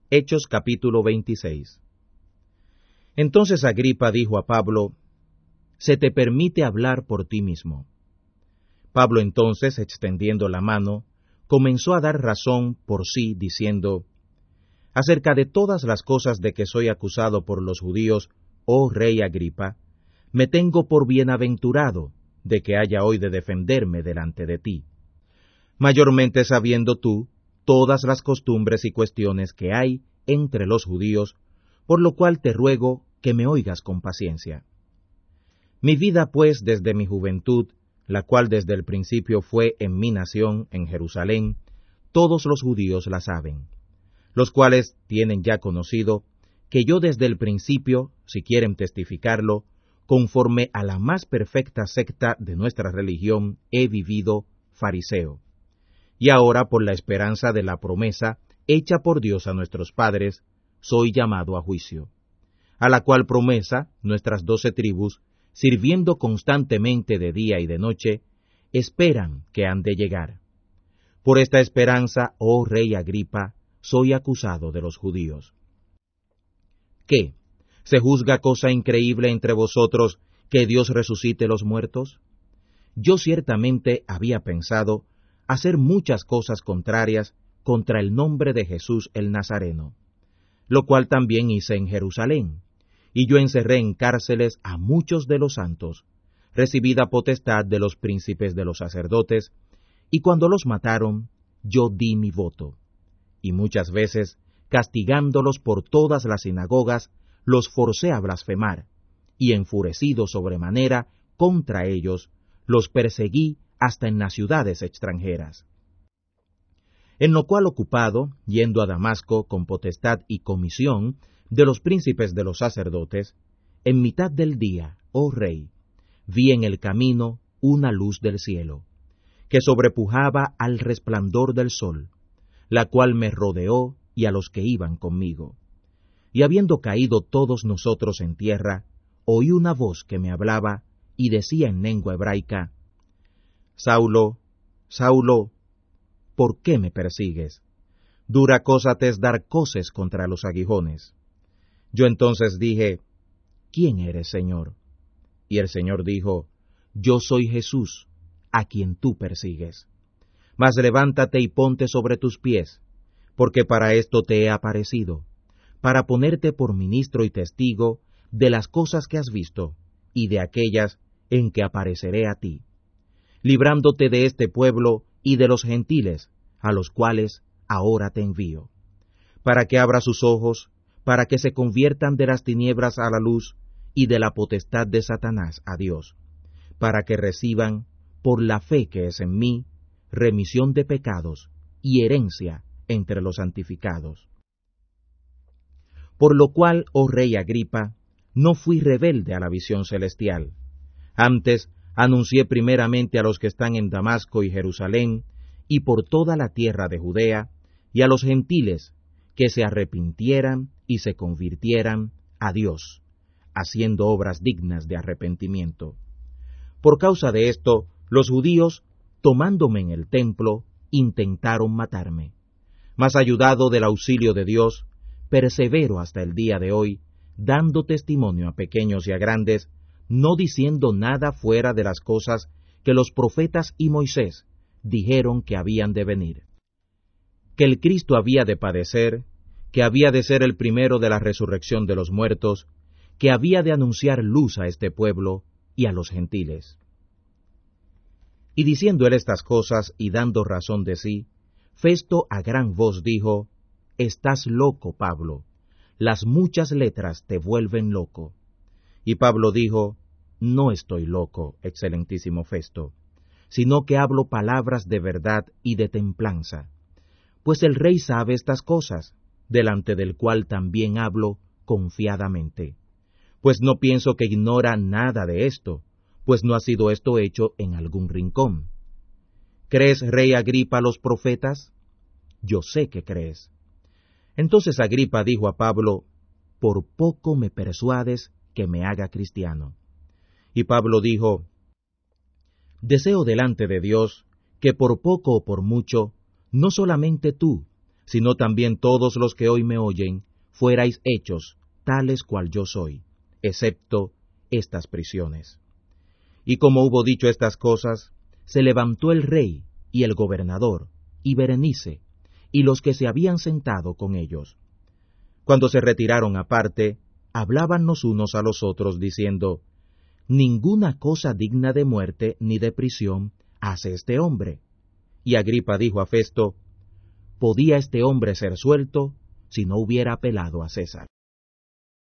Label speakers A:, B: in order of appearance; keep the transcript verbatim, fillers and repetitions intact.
A: Hechos capítulo veintiséis. Entonces Agripa dijo a Pablo: «Se te permite hablar por ti mismo». Pablo entonces, extendiendo la mano, comenzó a dar razón por sí, diciendo: «Acerca de todas las cosas de que soy acusado por los judíos, oh rey Agripa, me tengo por bienaventurado de que haya hoy de defenderme delante de ti, mayormente sabiendo tú todas las costumbres y cuestiones que hay entre los judíos, por lo cual te ruego que me oigas con paciencia. Mi vida, pues, desde mi juventud, la cual desde el principio fue en mi nación, en Jerusalén, todos los judíos la saben, los cuales tienen ya conocido que yo desde el principio, si quieren testificarlo, conforme a la más perfecta secta de nuestra religión, he vivido fariseo. Y ahora, por la esperanza de la promesa hecha por Dios a nuestros padres, soy llamado a juicio, a la cual promesa nuestras doce tribus, sirviendo constantemente de día y de noche, esperan que han de llegar. Por esta esperanza, oh rey Agripa, soy acusado de los judíos. ¿Qué? ¿Se juzga cosa increíble entre vosotros que Dios resucite los muertos? Yo ciertamente había pensado hacer muchas cosas contrarias contra el nombre de Jesús el Nazareno, lo cual también hice en Jerusalén, y yo encerré en cárceles a muchos de los santos, recibida potestad de los príncipes de los sacerdotes, y cuando los mataron, yo di mi voto, y muchas veces, castigándolos por todas las sinagogas, los forcé a blasfemar, y enfurecido sobremanera contra ellos, los perseguí hasta en las ciudades extranjeras. En lo cual ocupado, yendo a Damasco con potestad y comisión de los príncipes de los sacerdotes, en mitad del día, oh rey, vi en el camino una luz del cielo, que sobrepujaba al resplandor del sol, la cual me rodeó y a los que iban conmigo. Y habiendo caído todos nosotros en tierra, oí una voz que me hablaba y decía en lengua hebraica: «Saulo, Saulo, ¿por qué me persigues? Dura cosa te es dar coces contra los aguijones». Yo entonces dije: «¿Quién eres, Señor?». Y el Señor dijo: «Yo soy Jesús, a quien tú persigues. Mas levántate y ponte sobre tus pies, porque para esto te he aparecido, para ponerte por ministro y testigo de las cosas que has visto, y de aquellas en que apareceré a ti, librándote de este pueblo y de los gentiles, a los cuales ahora te envío, para que abra sus ojos, para que se conviertan de las tinieblas a la luz, y de la potestad de Satanás a Dios, para que reciban, por la fe que es en mí, remisión de pecados y herencia entre los santificados. Por lo cual, oh rey Agripa, no fui rebelde a la visión celestial. Antes, anuncié primeramente a los que están en Damasco y Jerusalén, y por toda la tierra de Judea, y a los gentiles, que se arrepintieran y se convirtieran a Dios, haciendo obras dignas de arrepentimiento. Por causa de esto, los judíos, tomándome en el templo, intentaron matarme. Mas ayudado del auxilio de Dios, persevero hasta el día de hoy, dando testimonio a pequeños y a grandes, no diciendo nada fuera de las cosas que los profetas y Moisés dijeron que habían de venir: que el Cristo había de padecer, que había de ser el primero de la resurrección de los muertos, que había de anunciar luz a este pueblo y a los gentiles. Y diciendo él estas cosas y dando razón de sí, Festo a gran voz dijo: «Estás loco, Pablo, las muchas letras te vuelven loco». Y Pablo dijo: «No estoy loco, excelentísimo Festo, sino que hablo palabras de verdad y de templanza, pues el rey sabe estas cosas, delante del cual también hablo confiadamente. Pues no pienso que ignora nada de esto, pues no ha sido esto hecho en algún rincón. ¿Crees, rey Agripa, los profetas? Yo sé que crees». Entonces Agripa dijo a Pablo: «Por poco me persuades que me haga cristiano». Y Pablo dijo: «Deseo delante de Dios que por poco o por mucho, no solamente tú, sino también todos los que hoy me oyen, fuerais hechos tales cual yo soy, excepto estas prisiones. Y como hubo dicho estas cosas, se levantó el rey, y el gobernador, y Berenice, y los que se habían sentado con ellos. Cuando se retiraron aparte, hablaban los unos a los otros, diciendo, ninguna cosa digna de muerte ni de prisión hace este hombre. Y Agripa dijo a Festo, ¿podía este hombre ser suelto si no hubiera apelado a César?